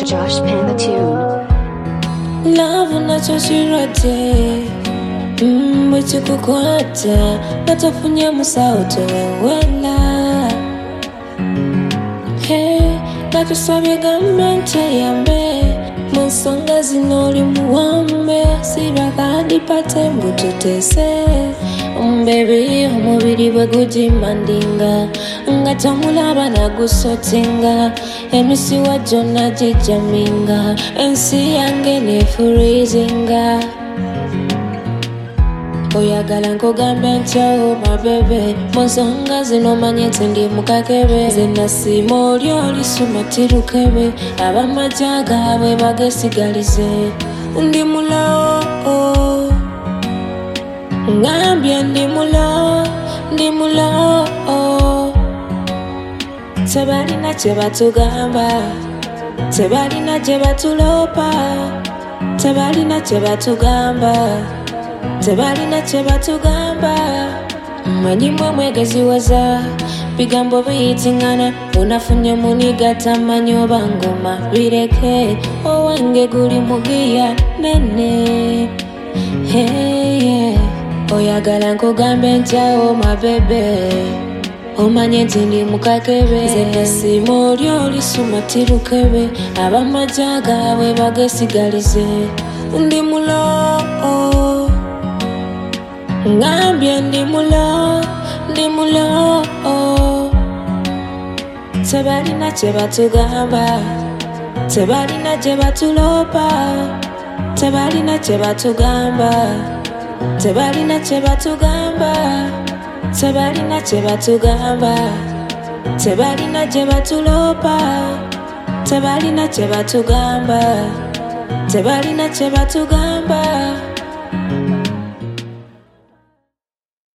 Josh Pan the Tune. Love nachoshirate bwekikukwata natofunye musauto wewela natusabye gavumenti eyambe mu nsonga zino oli muwambe sibakadipate mbututese Baby, omubiri bwe gujimandinga nga tomulaba nagusotinga emisi wajjo nagijaminga ensi yange nefurizinga oyagala nkugambe ntyo mabebe mu nsonga zino manye nti ndi mukakebe nze nasiima oli olisumatirukebe abamajja gaabwe bagesigalize ndi mulo ngambye ndi mulo tebalina kye batugamba tebalina kye batulopa tebalina kye batugamba tebalina kye batugamba mwenyi mwe mwegeziwaza bigambo biyitingana unafunye muniga tamanyi oba ngoma bireke owange guli mugiya nene hey, oyagala nkugambe ntyawo mabebe omanye nti ndi mukakebe nze nasiima oli olisumatirukebe abamajja gaabwe bagesigalize ndi mulo ngambye ndi mulo tebalina kye batugamba tebalina kye batulopa tebalina kye batugamba tebalina kye batugamba tebalina kye batugamba tebalina kye batulopa tebalina kye batugamba tebalina kye batugamba